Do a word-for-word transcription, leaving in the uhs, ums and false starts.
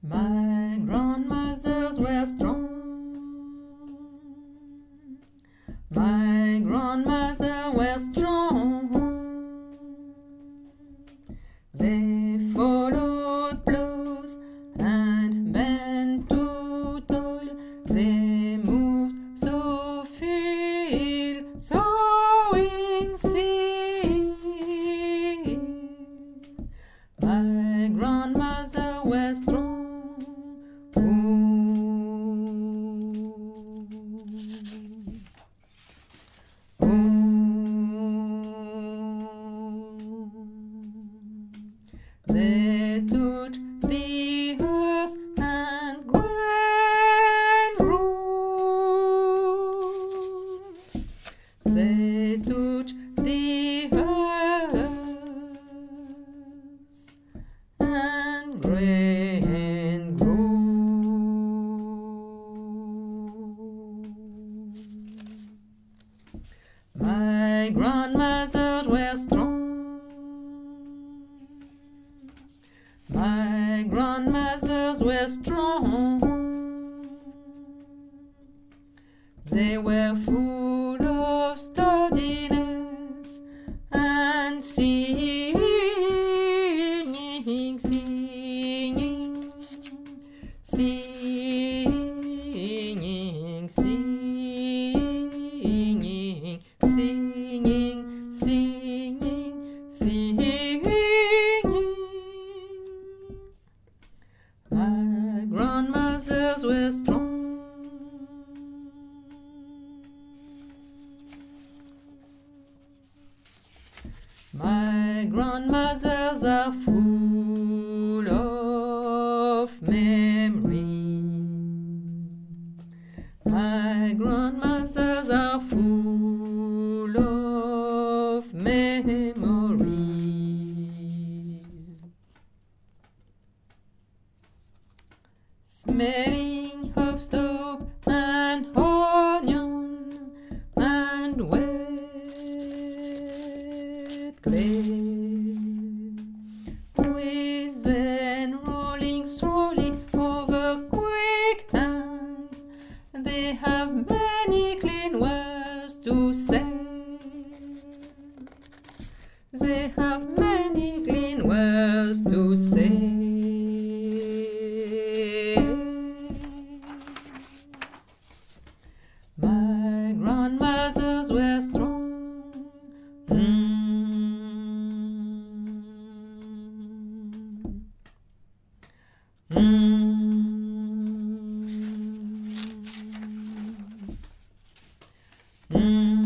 My grandmothers were strong. My grandmother were strong. They followed plows and men to toil. They moved so field, sowing seed. My grandmother were strong. They touched the earth and grain grew. They touched the earth and grain grew. My grandmothers were strong. My grandmothers were strong. They were full of steadiness and singing, singing, singing, singing, singing, singing, singing. My grandmothers were strong. My grandmothers are full of memory. My grandmothers are full of memory. Smelling of soap and onion and wet clay, with them rolling slowly over quick hands. They have many clean words to say. They have many clean words to say. My grandmothers were strong. Mm. Mm. Mm.